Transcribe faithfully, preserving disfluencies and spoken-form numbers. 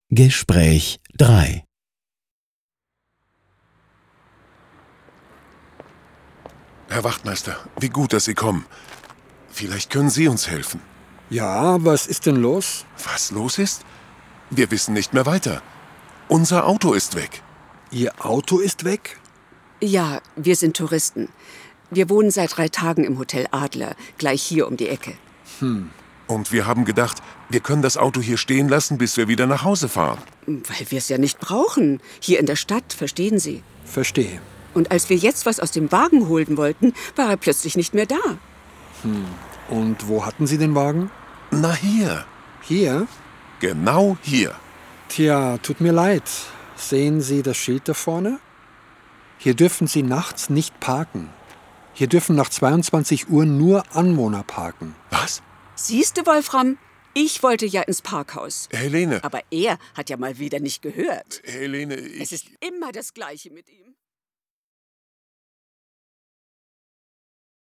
Gespräch drei. Herr Wachtmeister, wie gut, dass Sie kommen. Vielleicht können Sie uns helfen. Ja, was ist denn los? Was los ist? Wir wissen nicht mehr weiter. Unser Auto ist weg. Ihr Auto ist weg? Ja, wir sind Touristen. Wir wohnen seit drei Tagen im Hotel Adler, gleich hier um die Ecke. Hm. Und wir haben gedacht, wir können das Auto hier stehen lassen, bis wir wieder nach Hause fahren. Weil wir es ja nicht brauchen. Hier in der Stadt, verstehen Sie. Verstehe. Und als wir jetzt was aus dem Wagen holen wollten, war er plötzlich nicht mehr da. Hm. Und wo hatten Sie den Wagen? Na hier. Hier? Genau hier. Tja, tut mir leid. Sehen Sie das Schild da vorne? Hier dürfen Sie nachts nicht parken. Hier dürfen nach zweiundzwanzig Uhr nur Anwohner parken. Was? Siehste, Wolfram, ich wollte ja ins Parkhaus. Helene. Aber er hat ja mal wieder nicht gehört. Helene, ich... Es ist immer das Gleiche mit ihm.